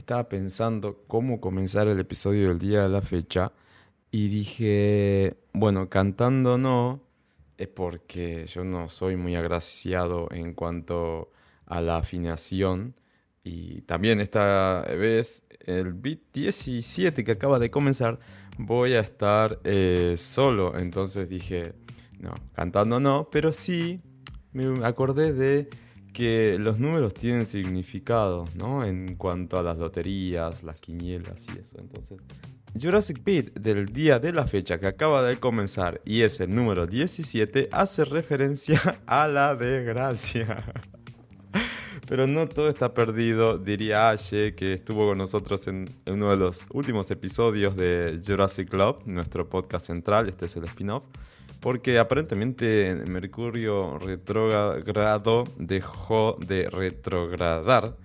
estaba pensando cómo comenzar el episodio del día de la fecha y dije, bueno, cantando no, es porque yo no soy muy agraciado en cuanto a la afinación. Y también esta vez, el beat 17 que acaba de comenzar, voy a estar solo. Entonces dije, no, cantando no, pero sí me acordé de que los números tienen significado, ¿no? En cuanto a las loterías, las quinielas y eso. Entonces, Jurassic Beat del día de la fecha que acaba de comenzar y es el número 17 hace referencia a la desgracia. Pero no todo está perdido, diría Ashe, que estuvo con nosotros en uno de los últimos episodios de Jurassic Club, nuestro podcast central. Este es el spin-off. Porque aparentemente Mercurio retrógrado dejó de retrogradar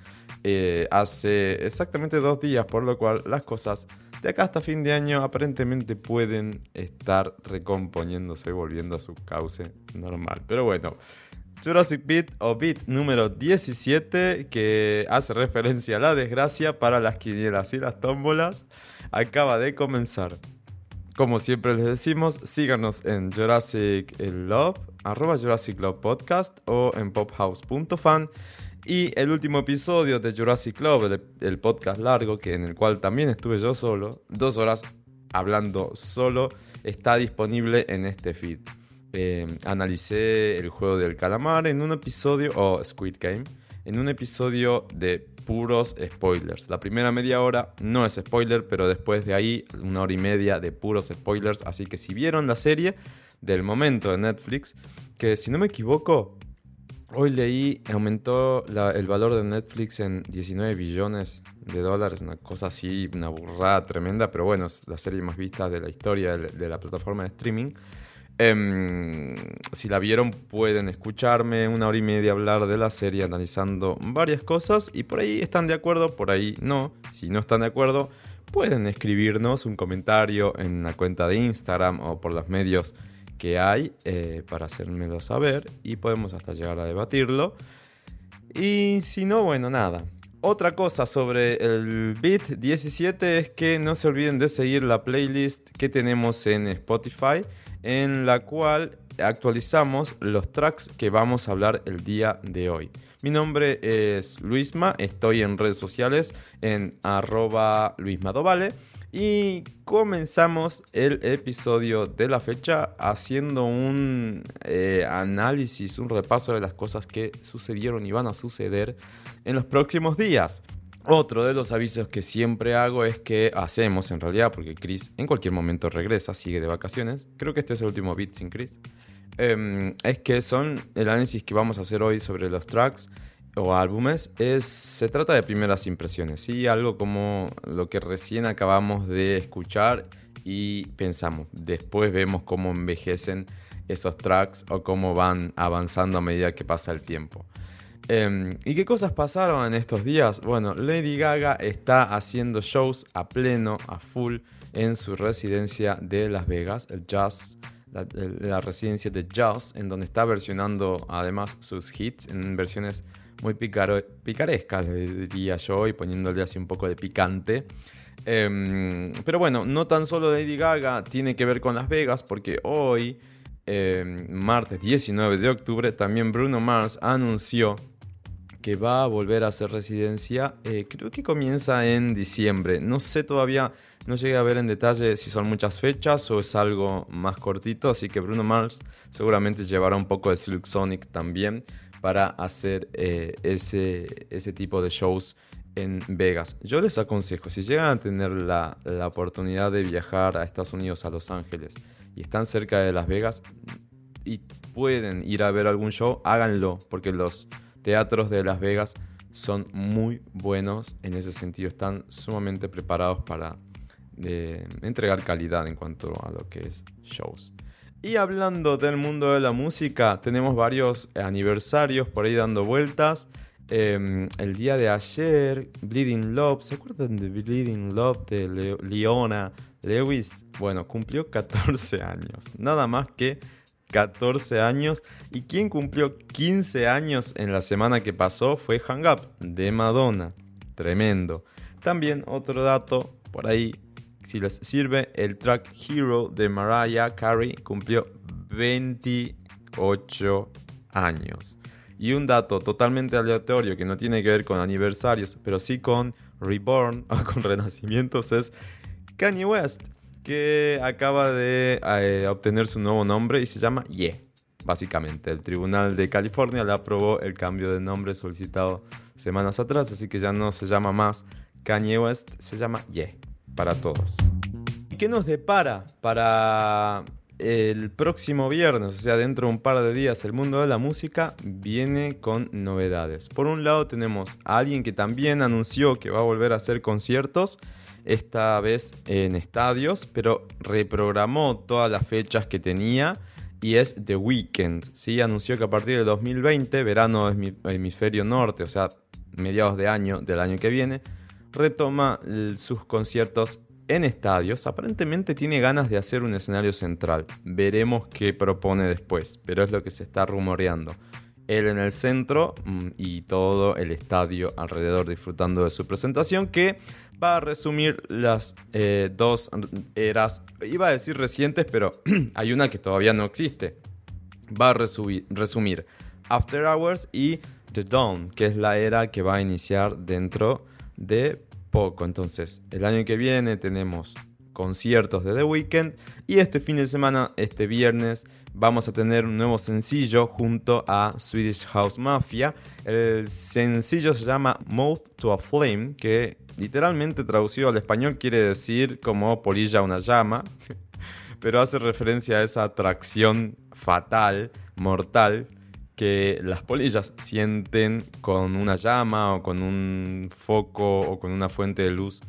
hace exactamente 2 días, por lo cual las cosas de acá hasta fin de año aparentemente pueden estar recomponiéndose, volviendo a su cauce normal. Pero bueno, Jurassic Beat o Beat número 17, que hace referencia a la desgracia para las quinielas y las tómbolas, acaba de comenzar. Como siempre les decimos, síganos en Jurassic Love, @Jurassic Love Podcast o en pophouse.fan. Y el último episodio de Jurassic Club, el podcast largo, en el cual también estuve yo solo, 2 horas hablando solo, está disponible en este feed. Analicé el juego del calamar en un episodio, o Squid Game, en un episodio de puros spoilers. La primera media hora no es spoiler, pero después de ahí 1 hora y media de puros spoilers. Así que si vieron la serie del momento de Netflix, que si no me equivoco, hoy leí, aumentó el valor de Netflix en 19 billones de dólares, una cosa así, una burrada tremenda, pero bueno, es la serie más vista de la historia de la plataforma de streaming. Si la vieron pueden escucharme 1 hora y media hablar de la serie analizando varias cosas y por ahí están de acuerdo, por ahí no. Si no están de acuerdo pueden escribirnos un comentario en la cuenta de Instagram o por los medios que hay para hacérmelo saber y podemos hasta llegar a debatirlo. Y si no, bueno, nada. Otra cosa sobre el Beat 17 es que no se olviden de seguir la playlist que tenemos en Spotify, en la cual actualizamos los tracks que vamos a hablar el día de hoy. Mi nombre es Luisma, estoy en redes sociales en @luismadovale y comenzamos el episodio de la fecha haciendo un análisis, un repaso de las cosas que sucedieron y van a suceder en los próximos días. Otro de los avisos que siempre hago es que hacemos en realidad, porque Chris en cualquier momento regresa, sigue de vacaciones. Creo que este es el último beat sin Chris. Es que son el análisis que vamos a hacer hoy sobre los tracks o álbumes. Se trata de primeras impresiones, ¿sí? Algo como lo que recién acabamos de escuchar y pensamos. Después vemos cómo envejecen esos tracks o cómo van avanzando a medida que pasa el tiempo. ¿Y qué cosas pasaron en estos días? Bueno, Lady Gaga está haciendo shows a pleno, a full, en su residencia de Las Vegas, el Jazz, la residencia de Jazz, en donde está versionando además sus hits en versiones muy picarescas, diría yo, y poniéndole así un poco de picante. Pero bueno, no tan solo Lady Gaga tiene que ver con Las Vegas, porque hoy, martes 19 de octubre, también Bruno Mars anunció que va a volver a hacer residencia, creo que comienza en diciembre. No sé todavía, no llegué a ver en detalle si son muchas fechas o es algo más cortito, así que Bruno Mars seguramente llevará un poco de Silk Sonic también para hacer ese tipo de shows en Vegas. Yo les aconsejo, si llegan a tener la oportunidad de viajar a Estados Unidos, a Los Ángeles, y están cerca de Las Vegas y pueden ir a ver algún show, háganlo, porque los teatros de Las Vegas son muy buenos en ese sentido, están sumamente preparados para entregar calidad en cuanto a lo que es shows. Y hablando del mundo de la música, tenemos varios aniversarios por ahí dando vueltas. El día de ayer, Bleeding Love, ¿se acuerdan de Bleeding Love de Leona Lewis? Bueno, cumplió 14 años, nada más que 14 años. Y quien cumplió 15 años en la semana que pasó fue Hang Up de Madonna. Tremendo. También otro dato por ahí, si les sirve, el track Hero de Mariah Carey cumplió 28 años. Y un dato totalmente aleatorio que no tiene que ver con aniversarios, pero sí con Reborn o con renacimientos, es Kanye West, que acaba de obtener su nuevo nombre y se llama Ye. Básicamente, el Tribunal de California le aprobó el cambio de nombre solicitado semanas atrás, así que ya no se llama más Kanye West, se llama Ye, para todos. ¿Y qué nos depara para el próximo viernes? O sea, dentro de un par de días, el mundo de la música viene con novedades. Por un lado tenemos a alguien que también anunció que va a volver a hacer conciertos, esta vez en estadios, pero reprogramó todas las fechas que tenía. Y es The Weeknd, ¿sí? Anunció que a partir del 2020, verano hemisferio norte, o sea, mediados de año del año que viene, retoma sus conciertos en estadios. Aparentemente tiene ganas de hacer un escenario central. Veremos qué propone después, pero es lo que se está rumoreando. Él en el centro y todo el estadio alrededor disfrutando de su presentación, que va a resumir las dos eras, iba a decir recientes, pero hay una que todavía no existe. Va a resumir After Hours y The Dawn, que es la era que va a iniciar dentro de poco. Entonces, el año que viene tenemos conciertos de The Weeknd y este fin de semana, este viernes, vamos a tener un nuevo sencillo junto a Swedish House Mafia. El sencillo se llama Moth to a Flame, que literalmente traducido al español quiere decir como polilla a una llama, pero hace referencia a esa atracción fatal, mortal, que las polillas sienten con una llama o con un foco o con una fuente de luz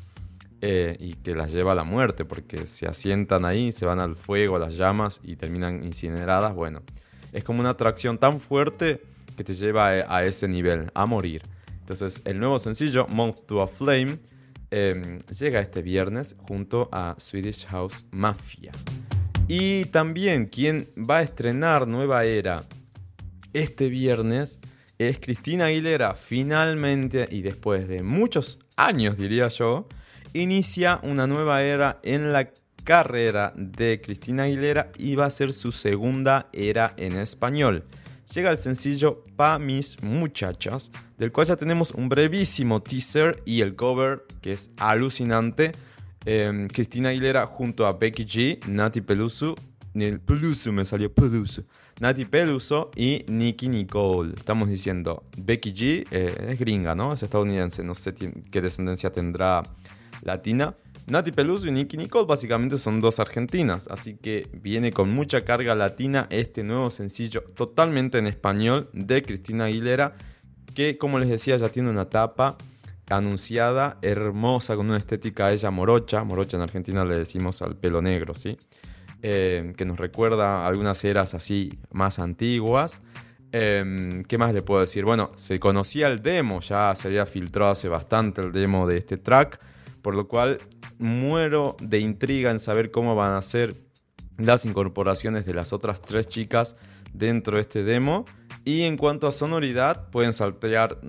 y que las lleva a la muerte, porque se asientan ahí, se van al fuego, a las llamas y terminan incineradas. Bueno, es como una atracción tan fuerte que te lleva a ese nivel, a morir. Entonces, el nuevo sencillo, Moth to a Flame, llega este viernes junto a Swedish House Mafia. Y también quien va a estrenar nueva era este viernes es Christina Aguilera. Finalmente, y después de muchos años, diría yo, inicia una nueva era en la carrera de Christina Aguilera y va a ser su segunda era en español. Llega el sencillo Pa' Mis Muchachas, del cual ya tenemos un brevísimo teaser y el cover que es alucinante. Christina Aguilera junto a Becky G, Nati Peluso, Nati Peluso y Nicki Nicole. Estamos diciendo, Becky G es gringa, ¿no? Es estadounidense, no sé qué descendencia tendrá latina. Nati Peluso y Nicki Nicole básicamente son dos argentinas, así que viene con mucha carga latina este nuevo sencillo totalmente en español de Christina Aguilera, que como les decía ya tiene una tapa anunciada, hermosa, con una estética a ella morocha en Argentina le decimos al pelo negro, ¿sí? Que nos recuerda algunas eras así más antiguas. ¿Qué más le puedo decir? Bueno, se conocía el demo, ya se había filtrado hace bastante el demo de este track, por lo cual muero de intriga en saber cómo van a ser las incorporaciones de las otras tres chicas dentro de este demo. Y en cuanto a sonoridad, pueden saltear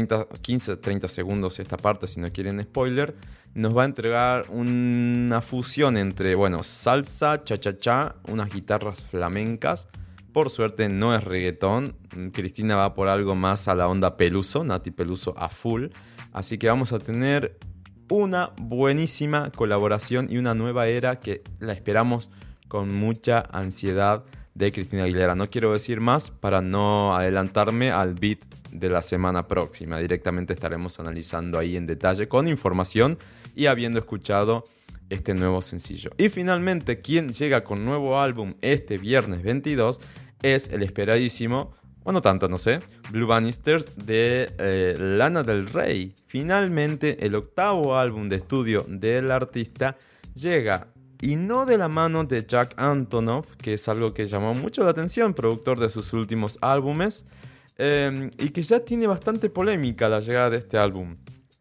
15-30 segundos esta parte si no quieren spoiler. Nos va a entregar una fusión entre, bueno, salsa, cha-cha-cha, unas guitarras flamencas. Por suerte no es reggaetón. Cristina va por algo más a la onda Peluso, Nati Peluso a full. Así que vamos a tener una buenísima colaboración y una nueva era que la esperamos con mucha ansiedad de Christina Aguilera. No quiero decir más para no adelantarme al beat de la semana próxima. Directamente estaremos analizando ahí en detalle con información y habiendo escuchado este nuevo sencillo. Y finalmente, quien llega con nuevo álbum este viernes 22 es el esperadísimo, o no tanto, no sé, Blue Bannisters de Lana del Rey. Finalmente, el octavo álbum de estudio del artista llega, y no de la mano de Jack Antonoff, que es algo que llamó mucho la atención, productor de sus últimos álbumes, y que ya tiene bastante polémica la llegada de este álbum.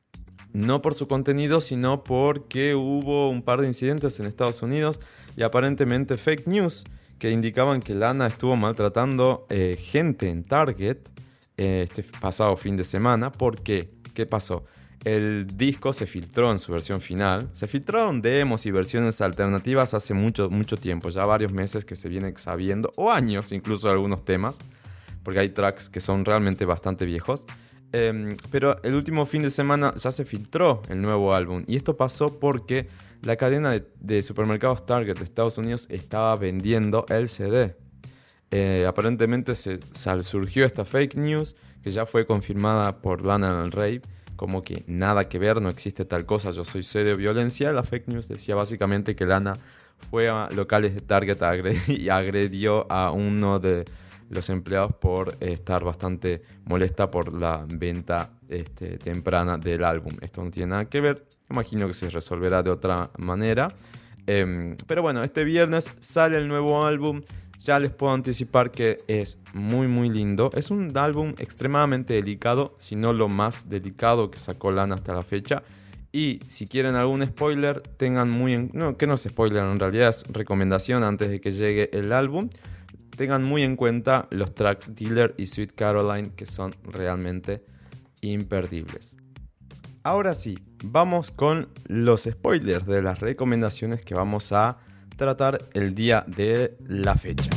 No por su contenido, sino porque hubo un par de incidentes en Estados Unidos y aparentemente fake news que indicaban que Lana estuvo maltratando gente en Target este pasado fin de semana. ¿Por qué? ¿Qué pasó? El disco se filtró en su versión final. Se filtraron demos y versiones alternativas hace mucho, mucho tiempo, ya varios meses que se viene sabiendo, o años incluso algunos temas, porque hay tracks que son realmente bastante viejos. Pero el último fin de semana ya se filtró el nuevo álbum. Y esto pasó porque la cadena de supermercados Target de Estados Unidos estaba vendiendo el CD. Aparentemente surgió esta fake news que ya fue confirmada por Lana Del Rey, como que nada que ver, no existe tal cosa, yo soy cero violencia. La fake news decía básicamente que Lana fue a locales de Target y agredió a uno de los empleados por estar bastante molesta por la venta temprana del álbum. Esto no tiene nada que ver, imagino que se resolverá de otra manera. Pero bueno, este viernes sale el nuevo álbum. Ya les puedo anticipar que es muy muy lindo. Es un álbum extremadamente delicado, si no lo más delicado que sacó Lana hasta la fecha. Y si quieren algún spoiler, tengan no, que no es spoiler, en realidad es recomendación antes de que llegue el álbum. Tengan muy en cuenta los tracks Dealer y Sweet Caroline, que son realmente imperdibles. Ahora sí, vamos con los spoilers de las recomendaciones que vamos a tratar el día de la fecha.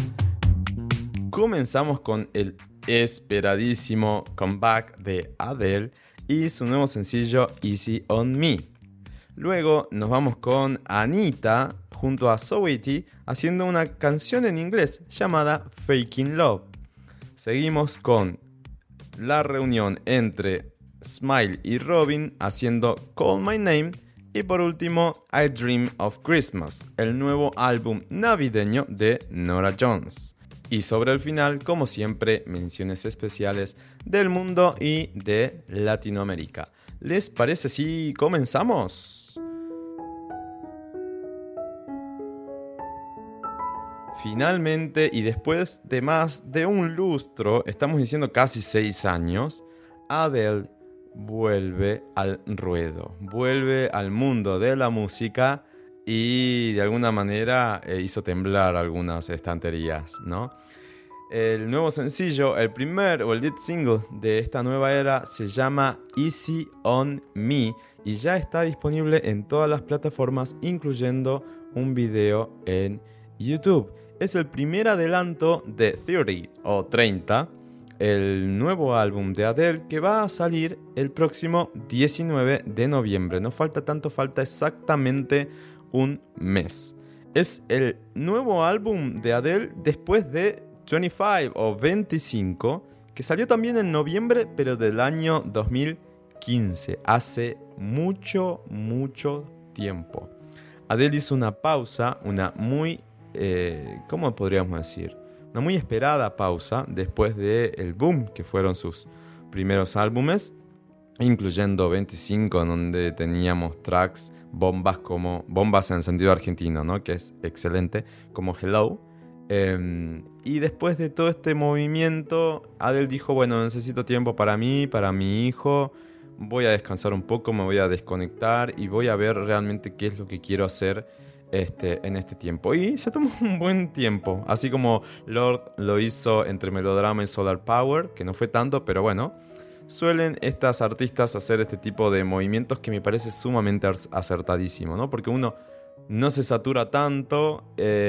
Comenzamos con el esperadísimo comeback de Adele y su nuevo sencillo Easy on Me. Luego nos vamos con Anitta junto a Saweetie haciendo una canción en inglés llamada Faking Love. Seguimos con la reunión entre Smile y Robin haciendo Call My Name. Y por último, I Dream of Christmas, el nuevo álbum navideño de Norah Jones. Y sobre el final, como siempre, menciones especiales del mundo y de Latinoamérica. ¿Les parece si comenzamos? Finalmente, y después de más de un lustro, estamos diciendo casi 6 años, Adele vuelve al ruedo, vuelve al mundo de la música y de alguna manera hizo temblar algunas estanterías, ¿no? El nuevo sencillo, el lead single de esta nueva era se llama Easy on Me y ya está disponible en todas las plataformas, incluyendo un video en YouTube. Es el primer adelanto de 30 o 30, el nuevo álbum de Adele que va a salir el próximo 19 de noviembre. No falta tanto, falta exactamente un mes. Es el nuevo álbum de Adele después de 25 o 25, que salió también en noviembre, pero del año 2015. Hace mucho, mucho tiempo. Adele hizo una pausa, una muy, ¿cómo podríamos decir? Una muy esperada pausa después del boom que fueron sus primeros álbumes, incluyendo 25, donde teníamos tracks, bombas en el sentido argentino, ¿no? Que es excelente, como Hello. Y después de todo este movimiento, Adele dijo, bueno, necesito tiempo para mí, para mi hijo, voy a descansar un poco, me voy a desconectar y voy a ver realmente qué es lo que quiero hacer en este tiempo. Y se tomó un buen tiempo, así como Lorde lo hizo entre Melodrama y Solar Power, que no fue tanto, pero bueno, suelen estas artistas hacer este tipo de movimientos que me parece sumamente acertadísimo, ¿no? Porque uno no se satura tanto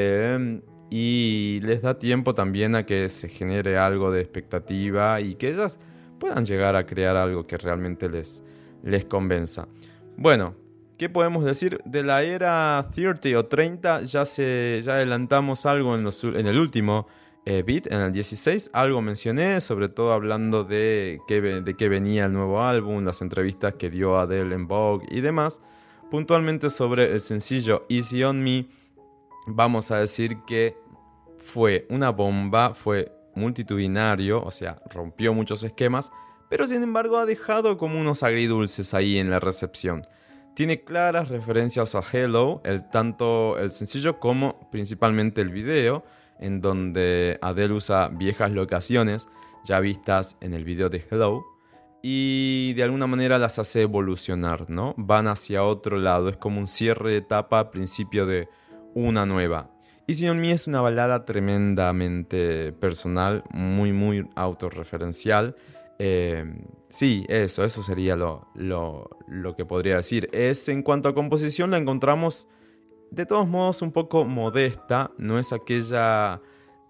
y les da tiempo también a que se genere algo de expectativa y que ellas puedan llegar a crear algo que realmente les convenza. Bueno, ¿qué podemos decir? De la era 30 o 30 ya adelantamos algo en el último beat, en el 16. Algo mencioné, sobre todo hablando de qué venía el nuevo álbum, las entrevistas que dio Adele en Vogue y demás. Puntualmente sobre el sencillo Easy on Me, vamos a decir que fue una bomba, fue multitudinario, o sea, rompió muchos esquemas, pero sin embargo ha dejado como unos agridulces ahí en la recepción. Tiene claras referencias a Hello, tanto el sencillo como principalmente el video, en donde Adele usa viejas locaciones ya vistas en el video de Hello y de alguna manera las hace evolucionar, ¿no? Van hacia otro lado, es como un cierre de etapa, principio de una nueva. Easy on Me es una balada tremendamente personal, muy muy autorreferencial. Sí, eso sería lo que podría decir. En cuanto a composición, la encontramos de todos modos un poco modesta. No es aquella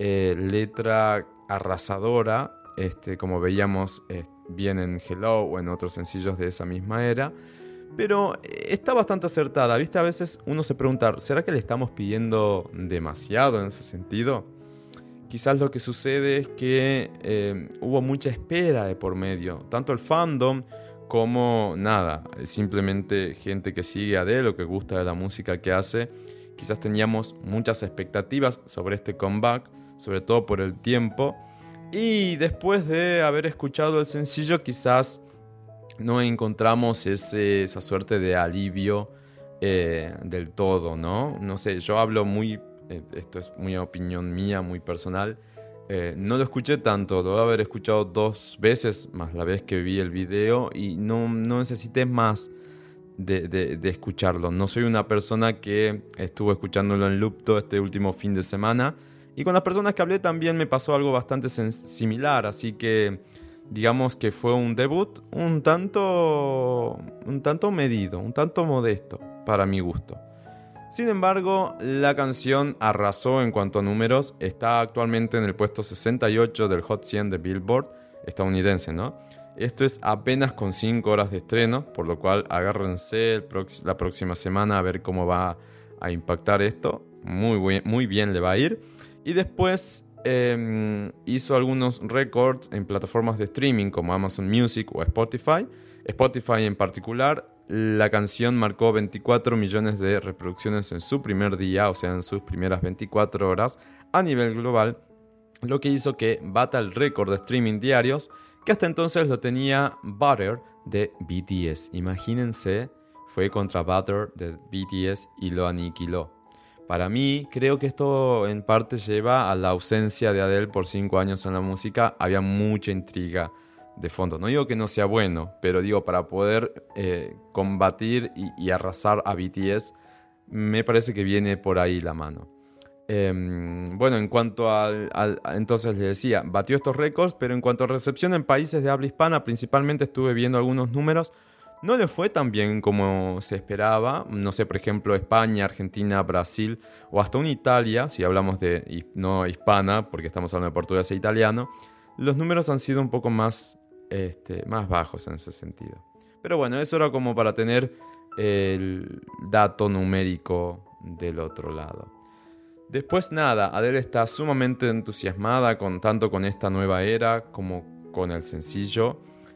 letra arrasadora, como veíamos bien en Hello o en otros sencillos de esa misma era. Pero está bastante acertada, ¿viste? A veces uno se pregunta, ¿será que le estamos pidiendo demasiado en ese sentido? Quizás lo que sucede es que hubo mucha espera de por medio. Tanto el fandom como simplemente gente que sigue a Adele o que gusta de la música que hace. Quizás teníamos muchas expectativas sobre este comeback, sobre todo por el tiempo. Y después de haber escuchado el sencillo, quizás no encontramos esa suerte de alivio del todo, ¿no? No sé, yo hablo esto es muy opinión mía, muy personal. No lo escuché tanto, lo voy a haber escuchado 2 veces, más la vez que vi el video, y no necesité más de escucharlo. No soy una persona que estuvo escuchándolo en loop todo este último fin de semana, y con las personas que hablé también me pasó algo bastante similar, así que digamos que fue un debut un tanto medido, un tanto modesto para mi gusto. Sin embargo, la canción arrasó en cuanto a números. Está actualmente en el puesto 68 del Hot 100 de Billboard estadounidense, ¿no? Esto es apenas con 5 horas de estreno, por lo cual agárrense la próxima semana a ver cómo va a impactar esto. Muy bien le va a ir. Y después hizo algunos récords en plataformas de streaming como Amazon Music o Spotify. Spotify en particular, la canción marcó 24 millones de reproducciones en su primer día, o sea, en sus primeras 24 horas a nivel global, lo que hizo que bata el récord de streaming diarios, que hasta entonces lo tenía Butter de BTS. Imagínense, fue contra Butter de BTS y lo aniquiló. Para mí, creo que esto en parte lleva a la ausencia de Adele por 5 años en la música. Había mucha intriga de fondo. No digo que no sea bueno, pero digo, para poder combatir y arrasar a BTS, me parece que viene por ahí la mano. Bueno, en cuanto entonces les decía, batió estos récords, pero en cuanto a recepción en países de habla hispana, principalmente estuve viendo algunos números, no le fue tan bien como se esperaba. No sé, por ejemplo, España, Argentina, Brasil o hasta una Italia, si hablamos de no hispana, porque estamos hablando de portugués e italiano, los números han sido un poco más bajos en ese sentido. Pero bueno, eso era como para tener el dato numérico del otro lado. Después Adele está sumamente entusiasmada tanto con esta nueva era como con el sencillo.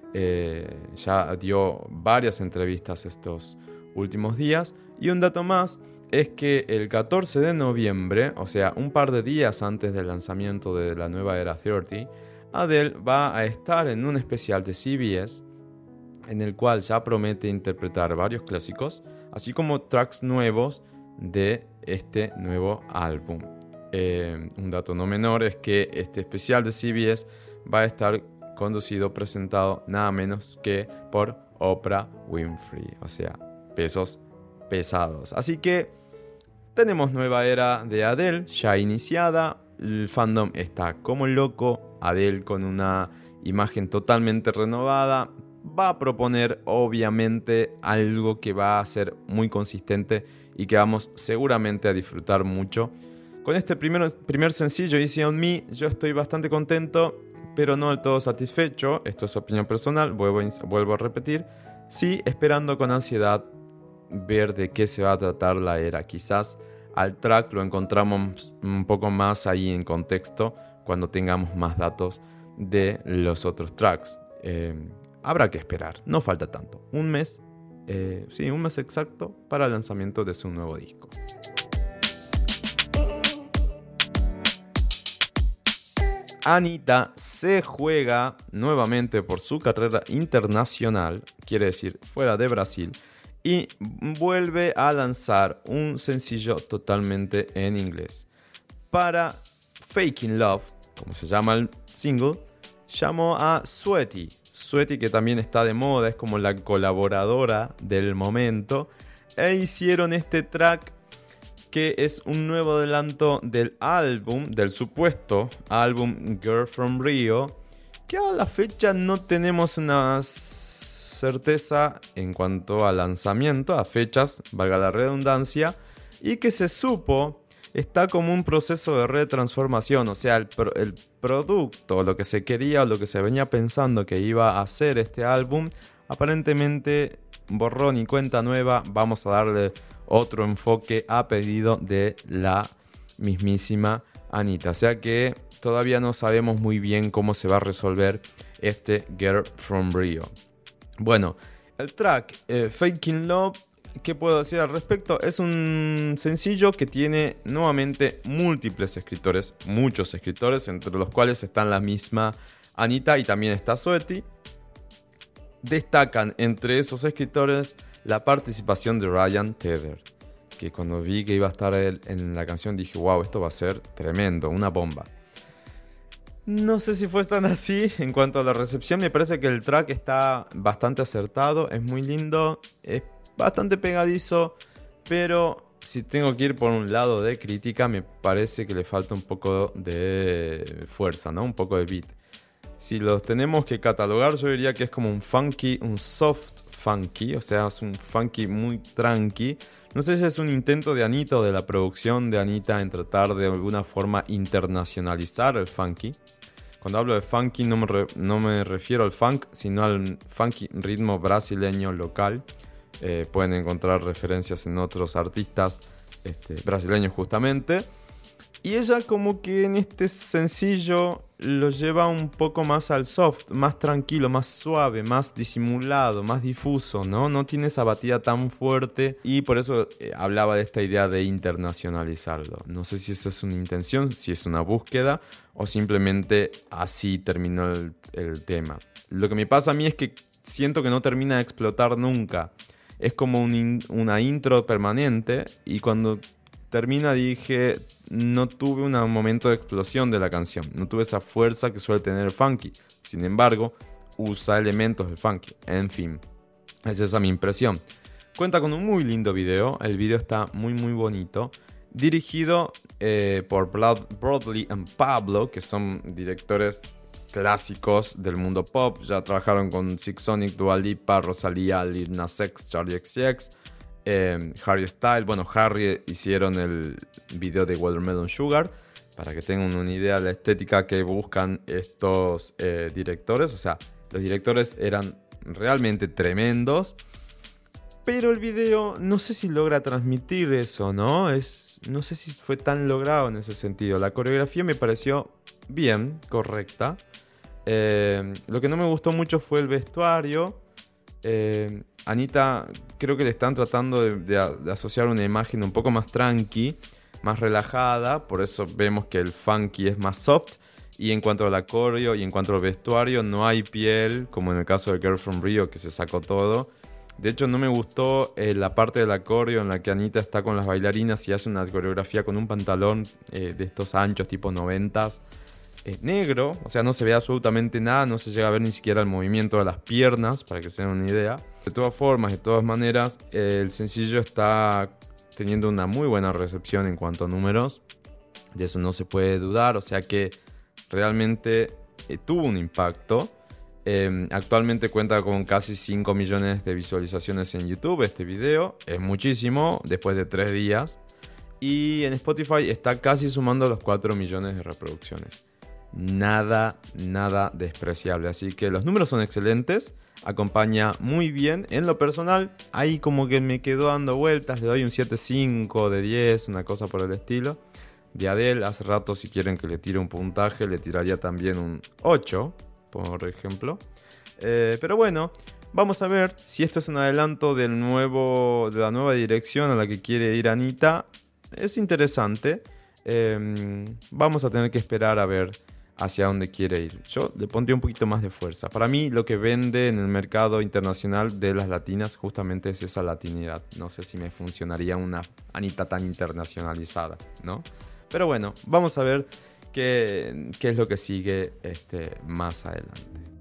Ya dio varias entrevistas estos últimos días. Y un dato más es que el 14 de noviembre, o sea, un par de días antes del lanzamiento de la nueva era 30, Adele va a estar en un especial de CBS en el cual ya promete interpretar varios clásicos, así como tracks nuevos de este nuevo álbum. Un dato no menor es que este especial de CBS va a estar presentado nada menos que por Oprah Winfrey, o sea, pesos pesados. Así que tenemos nueva era de Adele ya iniciada. El fandom está como loco. Adele, con una imagen totalmente renovada, va a proponer obviamente algo que va a ser muy consistente y que vamos seguramente a disfrutar mucho. Con este primer sencillo, Easy on Me, yo estoy bastante contento, pero no del todo satisfecho. Esto es opinión personal, vuelvo a repetir. Sí, esperando con ansiedad ver de qué se va a tratar la era. Quizás al track lo encontramos un poco más ahí en contexto cuando tengamos más datos de los otros tracks. Habrá que esperar, no falta tanto. Un mes exacto para el lanzamiento de su nuevo disco. Anitta se juega nuevamente por su carrera internacional, quiere decir fuera de Brasil, y vuelve a lanzar un sencillo totalmente en inglés. Para Faking Love, como se llama el single, llamó a Sweaty, que también está de moda, es como la colaboradora del momento, e hicieron este track que es un nuevo adelanto del supuesto álbum Girl from Rio, que a la fecha no tenemos una certeza en cuanto a lanzamiento, a fechas, valga la redundancia, y que se supo está como un proceso de retransformación, o sea, el producto, lo que se quería o lo que se venía pensando que iba a hacer este álbum, aparentemente borrón y cuenta nueva, vamos a darle otro enfoque a pedido de la mismísima Anitta, o sea que todavía no sabemos muy bien cómo se va a resolver este Girl from Rio. Bueno, el track Faking Love, ¿qué puedo decir al respecto? Es un sencillo que tiene nuevamente múltiples escritores, muchos escritores, entre los cuales están la misma Anitta y también está Saweetie. Destacan entre esos escritores la participación de Ryan Tedder, que cuando vi que iba a estar él en la canción dije, wow, esto va a ser tremendo, una bomba. No sé si fue tan así en cuanto a la recepción, me parece que el track está bastante acertado, es muy lindo, es bastante pegadizo, pero si tengo que ir por un lado de crítica, me parece que le falta un poco de fuerza, ¿no? Un poco de beat. Si los tenemos que catalogar, yo diría que es como un funky, un soft funky, o sea, es un funky muy tranqui. No sé si es un intento de Anitta o de la producción de Anitta en tratar de alguna forma internacionalizar el funky. Cuando hablo de funky no me refiero al funk, sino al funky ritmo brasileño local. Pueden encontrar referencias en otros artistas brasileños justamente. Y ella como que en este sencillo lo lleva un poco más al soft, más tranquilo, más suave, más disimulado, más difuso, ¿no? No tiene esa batida tan fuerte y por eso hablaba de esta idea de internacionalizarlo. No sé si esa es una intención, si es una búsqueda o simplemente así terminó el tema. Lo que me pasa a mí es que siento que no termina de explotar nunca. Es como una intro permanente y cuando termina dije, no tuve un momento de explosión de la canción, no tuve esa fuerza que suele tener el funky. Sin embargo, usa elementos del funky. En fin, es esa mi impresión. Cuenta con un muy lindo video, el video está muy muy bonito, dirigido por Broadly and Pablo, que son directores clásicos del mundo pop. Ya trabajaron con Six Sonic, Dua Lipa, Rosalía, Lil Nas X, Charlie XCX, Harry Styles. Bueno, Harry hicieron el video de Watermelon Sugar, para que tengan una idea de la estética que buscan estos directores. O sea, los directores eran realmente tremendos, pero el video no sé si logra transmitir eso, ¿no? No sé si fue tan logrado en ese sentido. La coreografía me pareció bien, correcta. Lo que no me gustó mucho fue el vestuario. Anitta creo que le están tratando de asociar una imagen un poco más tranqui, más relajada, por eso vemos que el funky es más soft. Y en cuanto a la coreo y en cuanto al vestuario, no hay piel, como en el caso de Girl from Rio, que se sacó todo. De hecho, no me gustó la parte de la coreo en la que Anitta está con las bailarinas y hace una coreografía con un pantalón de estos anchos tipo 90s, negro, o sea, no se ve absolutamente nada, no se llega a ver ni siquiera el movimiento de las piernas, para que se den una idea. De todas formas, de todas maneras, el sencillo está teniendo una muy buena recepción en cuanto a números, de eso no se puede dudar, o sea que realmente tuvo un impacto. Actualmente cuenta con casi 5 millones de visualizaciones en YouTube este video, es muchísimo después de 3 días, y en Spotify está casi sumando los 4 millones de reproducciones. Nada despreciable, así que los números son excelentes, acompaña muy bien. En lo personal, ahí como que me quedó dando vueltas, le doy un 7.5 de 10, una cosa por el estilo. De Adele, hace rato si quieren que le tire un puntaje, le tiraría también un 8, por ejemplo. Pero bueno, vamos a ver si esto es un adelanto de la nueva dirección a la que quiere ir Anitta. Es interesante. Vamos a tener que esperar a ver hacia dónde quiere ir. Yo le pondría un poquito más de fuerza. Para mí lo que vende en el mercado internacional de las latinas justamente es esa latinidad. No sé si me funcionaría una Anitta tan internacionalizada, ¿no? Pero bueno, vamos a ver qué es lo que sigue más adelante.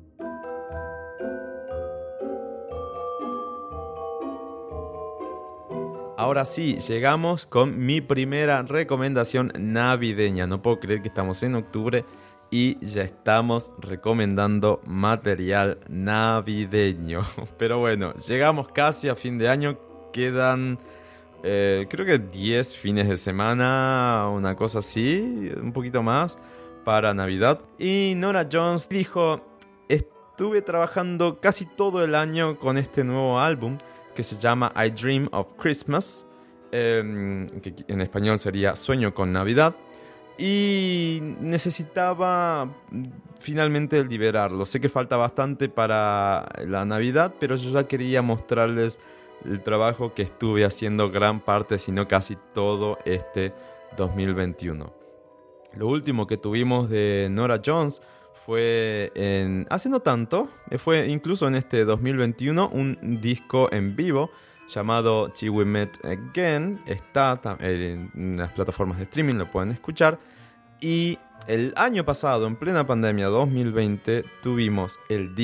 Ahora sí, llegamos con mi primera recomendación navideña. No puedo creer que estamos en octubre y ya estamos recomendando material navideño. Pero bueno, llegamos casi a fin de año, quedan creo que 10 fines de semana, una cosa así, un poquito más para Navidad. Y Norah Jones dijo: estuve trabajando casi todo el año con este nuevo álbum que se llama I Dream of Christmas, que en español sería Sueño con Navidad, y necesitaba finalmente liberarlo. Sé que falta bastante para la Navidad, pero yo ya quería mostrarles el trabajo que estuve haciendo gran parte, si no casi todo este 2021. Lo último que tuvimos de Norah Jones fue hace no tanto, fue incluso en este 2021, un disco en vivo llamado Till We Met Again. Está en las plataformas de streaming, lo pueden escuchar. Y el año pasado, en plena pandemia 2020, tuvimos el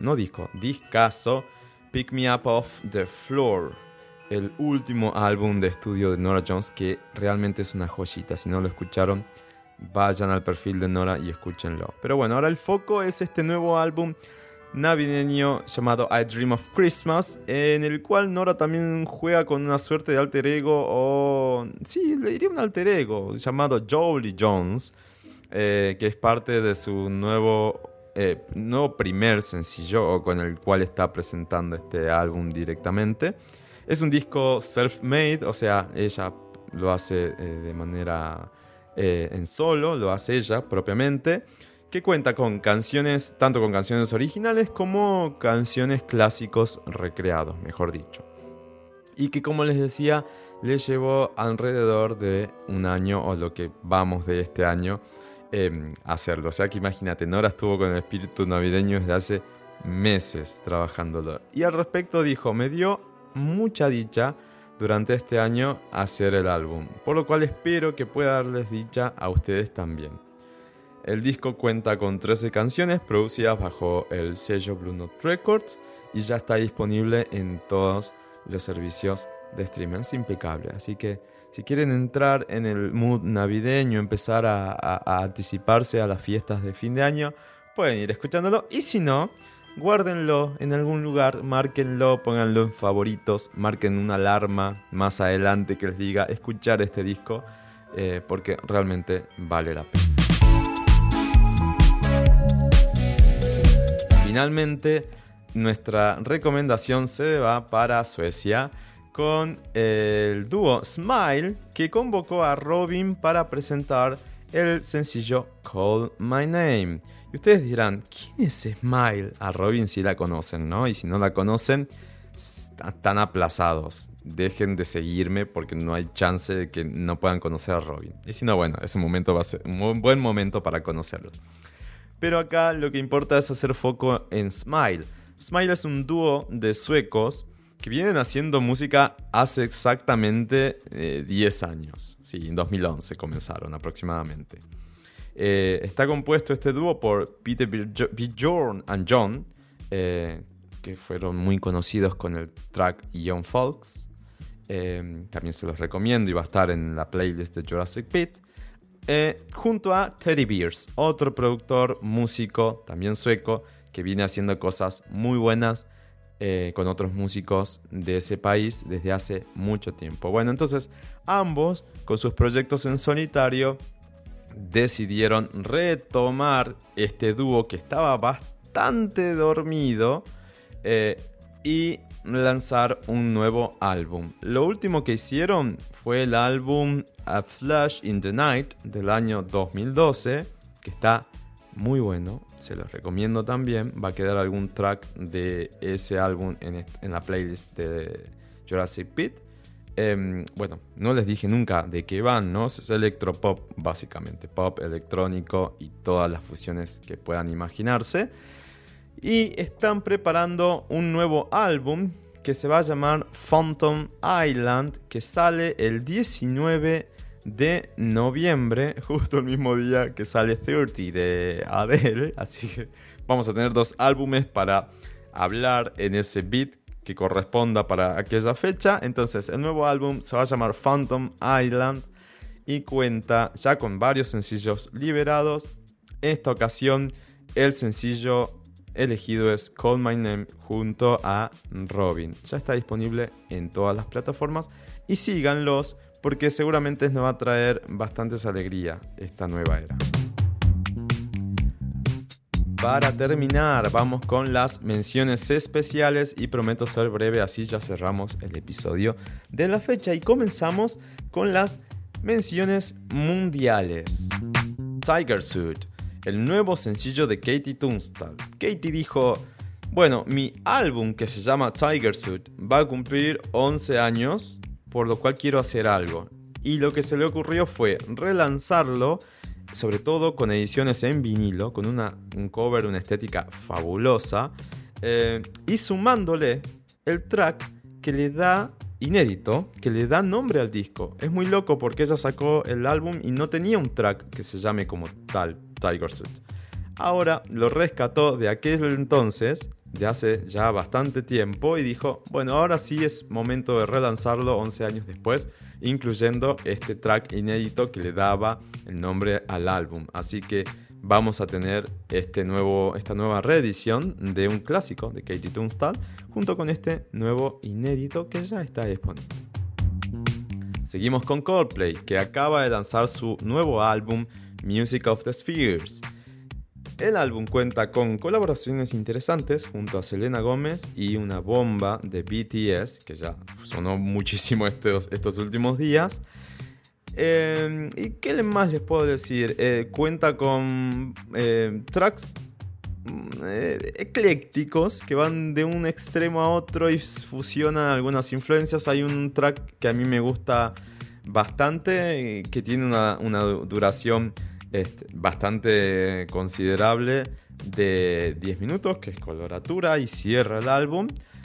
discazo Pick Me Up Off the Floor, el último álbum de estudio de Norah Jones, que realmente es una joyita. Si no lo escucharon, vayan al perfil de Norah y escúchenlo. Pero bueno, ahora el foco es este nuevo álbum navideño llamado I Dream of Christmas, en el cual Norah también juega con una suerte de alter ego, o sí, le diría un alter ego llamado Jolie Jones, que es parte de su nuevo primer sencillo, con el cual está presentando este álbum directamente. Es un disco self-made, o sea, ella lo hace de manera en solo, lo hace ella propiamente, que cuenta con canciones, tanto con canciones originales como canciones clásicos recreados, mejor dicho. Y que, como les decía, le llevó alrededor de un año, o lo que vamos de este año, hacerlo. O sea que imagínate, Norah estuvo con el espíritu navideño desde hace meses trabajándolo. Y al respecto dijo: me dio mucha dicha durante este año hacer el álbum, por lo cual espero que pueda darles dicha a ustedes también. El disco cuenta con 13 canciones producidas bajo el sello Blue Note Records y ya está disponible en todos los servicios de streaming. Es impecable, así que si quieren entrar en el mood navideño, empezar a anticiparse a las fiestas de fin de año, pueden ir escuchándolo. Y si no, guárdenlo en algún lugar, márquenlo, pónganlo en favoritos, marquen una alarma más adelante que les diga escuchar este disco, porque realmente vale la pena. Finalmente, nuestra recomendación se va para Suecia, con el dúo Smile, que convocó a Robyn para presentar el sencillo Call My Name. Y ustedes dirán: ¿quién es Smile? A Robyn sí la conocen, ¿no? Y si no la conocen, están aplazados. Dejen de seguirme porque no hay chance de que no puedan conocer a Robyn. Y si no, bueno, ese momento va a ser un buen momento para conocerlo. Pero acá lo que importa es hacer foco en Smile. Smile es un dúo de suecos que vienen haciendo música hace exactamente 10 años. Sí, en 2011 comenzaron aproximadamente. Está compuesto este dúo por Peter Bjorn and John, que fueron muy conocidos con el track Young Folks. También se los recomiendo y va a estar en la playlist de Jurassic Pit. Junto a Teddy Bears, otro productor, músico, también sueco, que viene haciendo cosas muy buenas con otros músicos de ese país desde hace mucho tiempo. Bueno, entonces ambos, con sus proyectos en solitario, decidieron retomar este dúo que estaba bastante dormido y lanzar un nuevo álbum. Lo último que hicieron fue el álbum A Flash in the Night del año 2012, que está muy bueno, se los recomiendo también. Va a quedar algún track de ese álbum en la playlist de Jurassic Pit. Bueno, no les dije nunca de qué van, ¿no? Es electropop, básicamente, pop electrónico y todas las fusiones que puedan imaginarse. Y están preparando un nuevo álbum que se va a llamar Phantom Island, que sale el 19 de noviembre, justo el mismo día que sale 30 de Adele. Así que vamos a tener 2 álbumes para hablar en ese beat que corresponda para aquella fecha. Entonces el nuevo álbum se va a llamar Phantom Island y cuenta ya con varios sencillos liberados En esta ocasión, el sencillo elegido es Call My Name junto a Robyn. Ya está disponible en todas las plataformas y síganlos porque seguramente nos va a traer bastantes alegría esta nueva era. Para terminar, vamos con las menciones especiales y prometo ser breve, así ya cerramos el episodio de la fecha y comenzamos con las menciones mundiales. Tiger Suit, el nuevo sencillo de Katie Tunstall. Katie dijo, bueno, mi álbum que se llama Tiger Suit va a cumplir 11 años, por lo cual quiero hacer algo. Y lo que se le ocurrió fue relanzarlo, sobre todo con ediciones en vinilo, con un cover, una estética fabulosa, y sumándole el track que le da inédito, que le da nombre al disco. Es muy loco porque ella sacó el álbum y no tenía un track que se llame como tal Tiger Suit. Ahora lo rescató de aquel entonces, de hace ya bastante tiempo, y dijo, bueno, ahora sí es momento de relanzarlo 11 años después, incluyendo este track inédito que le daba el nombre al álbum. Así que vamos a tener esta nueva reedición de un clásico de Katie Tunstall, junto con este nuevo inédito que ya está disponible. Seguimos con Coldplay, que acaba de lanzar su nuevo álbum Music of the Spheres. El álbum cuenta con colaboraciones interesantes junto a Selena Gomez y una bomba de BTS, que ya sonó muchísimo estos últimos días. ¿Y qué más les puedo decir? Cuenta con tracks eclécticos que van de un extremo a otro y fusionan algunas influencias. Hay un track que a mí me gusta bastante, que tiene una duración bastante considerable de 10 minutos, que es coloratura y cierra el álbum,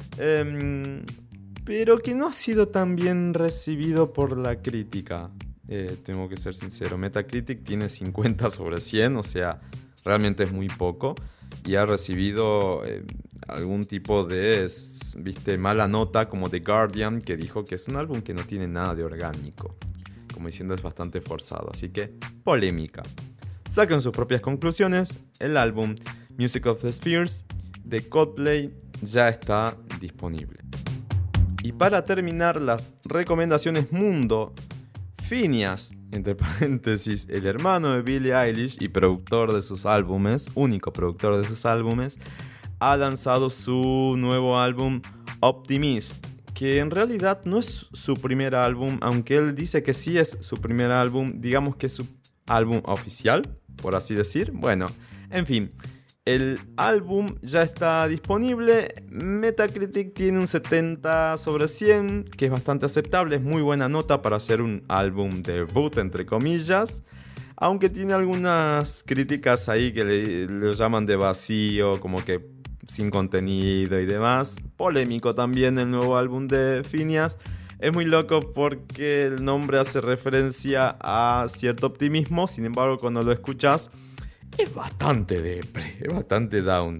pero que no ha sido tan bien recibido por la crítica. Tengo que ser sincero, Metacritic tiene 50 sobre 100, o sea, realmente es muy poco, y ha recibido algún tipo de mala nota, como The Guardian, que dijo que es un álbum que no tiene nada de orgánico, como diciendo es bastante forzado, así que polémica. Saquen sus propias conclusiones. El álbum Music of the Spheres de Coldplay ya está disponible. Y para terminar las recomendaciones mundo, Finneas, entre paréntesis, el hermano de Billie Eilish y productor de sus álbumes, único productor de sus álbumes, ha lanzado su nuevo álbum Optimist, que en realidad no es su primer álbum, aunque él dice que sí es su primer álbum, digamos que es su álbum oficial, por así decir. Bueno, en fin, el álbum ya está disponible. Metacritic tiene un 70 sobre 100, que es bastante aceptable, es muy buena nota para hacer un álbum debut, entre comillas, aunque tiene algunas críticas ahí que le llaman de vacío, como que sin contenido y demás. Polémico también el nuevo álbum de Finneas. Es muy loco porque el nombre hace referencia a cierto optimismo, sin embargo cuando lo escuchas es bastante depre, es bastante down.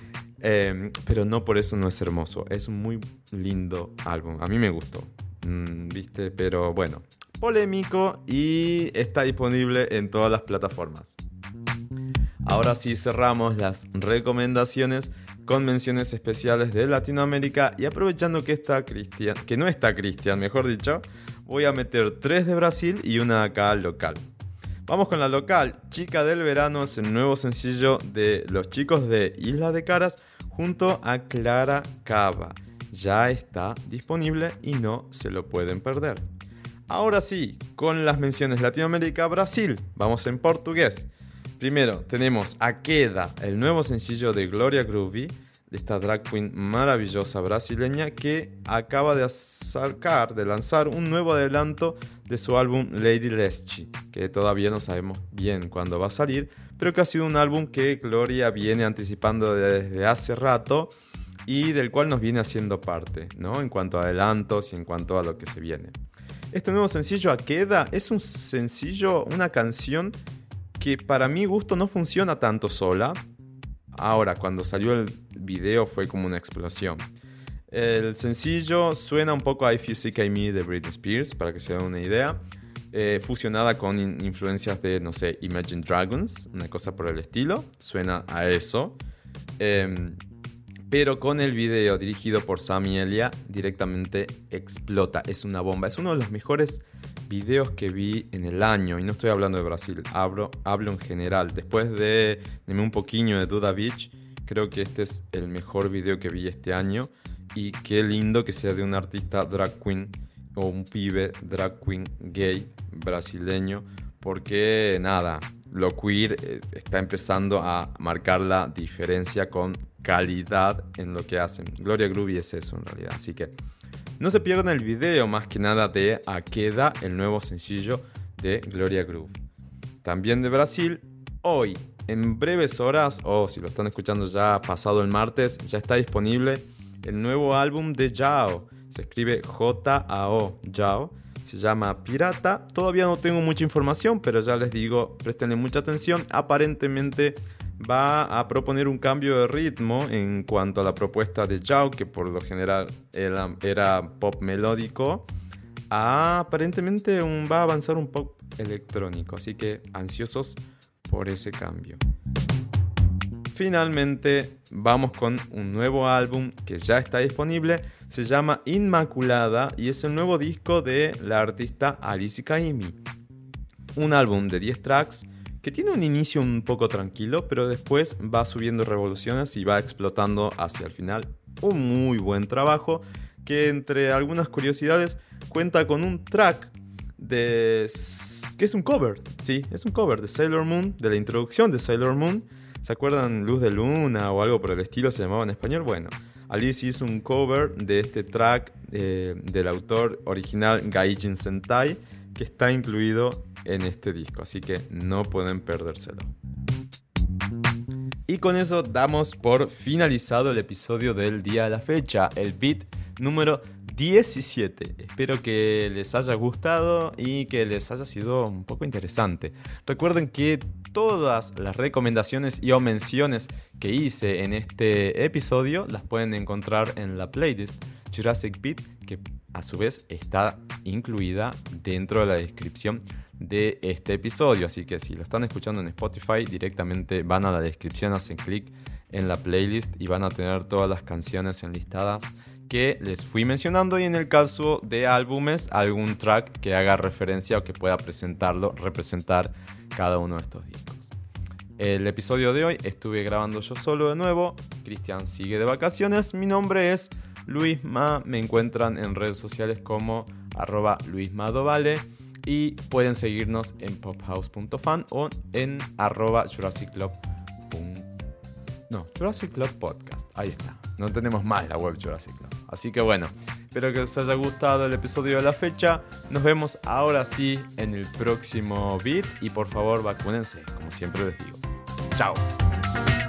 Pero no por eso no es hermoso, es un muy lindo álbum, a mí me gustó, ¿viste? Pero bueno, polémico y está disponible en todas las plataformas. Ahora sí cerramos las recomendaciones con menciones especiales de Latinoamérica y aprovechando que no está Cristian, mejor dicho, voy a meter 3 de Brasil y una acá local. Vamos con la local. Chica del Verano es el nuevo sencillo de los chicos de Isla de Caras junto a Clara Cava. Ya está disponible y no se lo pueden perder. Ahora sí, con las menciones Latinoamérica-Brasil, vamos en portugués. Primero tenemos A Queda, el nuevo sencillo de Gloria Groovy, de esta drag queen maravillosa brasileña que acaba de lanzar un nuevo adelanto de su álbum Lady Leschi, que todavía no sabemos bien cuándo va a salir, pero que ha sido un álbum que Gloria viene anticipando desde hace rato y del cual nos viene haciendo parte, ¿no? En cuanto a adelantos y en cuanto a lo que se viene. Este nuevo sencillo A Queda es un sencillo, una canción que para mi gusto no funciona tanto sola. Ahora, cuando salió el video fue como una explosión. El sencillo suena un poco a If You Seek Me de Britney Spears, para que se den una idea. fusionada con influencias de, no sé, Imagine Dragons, una cosa por el estilo. Suena a eso. Pero con el video dirigido por Sami Elia directamente explota. Es una bomba. Es uno de los mejores videos que vi en el año. Y no estoy hablando de Brasil, hablo en general. Después de un poquillo de Duda Beach, creo que este es el mejor video que vi este año. Y qué lindo que sea de un artista drag queen o un pibe drag queen gay brasileño. Porque nada, lo queer está empezando a marcar la diferencia con calidad en lo que hacen. Gloria Groovy es eso en realidad. Así que no se pierdan el video más que nada de Aqueda, el nuevo sencillo de Gloria Groovy. También de Brasil, hoy, en breves horas, o si lo están escuchando ya pasado el martes, ya está disponible el nuevo álbum de Jao. Se escribe J-A-O, Jao. Se llama Pirata. Todavía no tengo mucha información, pero ya les digo, prestenle mucha atención. Aparentemente va a proponer un cambio de ritmo en cuanto a la propuesta de Jao, que por lo general era pop melódico, aparentemente va a avanzar un pop electrónico. Así que ansiosos por ese cambio. Finalmente vamos con un nuevo álbum que ya está disponible. Se llama Inmaculada y es el nuevo disco de la artista Alice Caymmi. Un álbum de 10 tracks que tiene un inicio un poco tranquilo, pero después va subiendo revoluciones y va explotando hacia el final. Un muy buen trabajo que, entre algunas curiosidades, cuenta con un track que es un cover. Sí, es un cover de Sailor Moon, de la introducción de Sailor Moon. ¿Se acuerdan? Luz de Luna o algo por el estilo se llamaba en español. Bueno, Alice hizo un cover de este track del autor original Gaijin Sentai, que está incluido en este disco, así que no pueden perdérselo. Y con eso damos por finalizado el episodio del día de la fecha, el beat número 17. Espero que les haya gustado y que les haya sido un poco interesante. Recuerden que todas las recomendaciones y o menciones que hice en este episodio las pueden encontrar en la playlist Jurassic Beat, que a su vez está incluida dentro de la descripción de este episodio. Así que si lo están escuchando en Spotify, directamente van a la descripción, hacen clic en la playlist y van a tener todas las canciones enlistadas que les fui mencionando, y en el caso de álbumes, algún track que haga referencia o que pueda representar cada uno de estos discos. El episodio de hoy estuve grabando yo solo de nuevo. Cristian sigue de vacaciones. Mi nombre es Luisma. Me encuentran en redes sociales como @luismadovale y pueden seguirnos en pophouse.fan o en @Jurassic Club Podcast. Ahí está. No tenemos más la web Jurassic Club. Así que bueno, espero que les haya gustado el episodio de la fecha. Nos vemos ahora sí en el próximo beat. Y por favor, vacúnense, como siempre les digo. ¡Chao!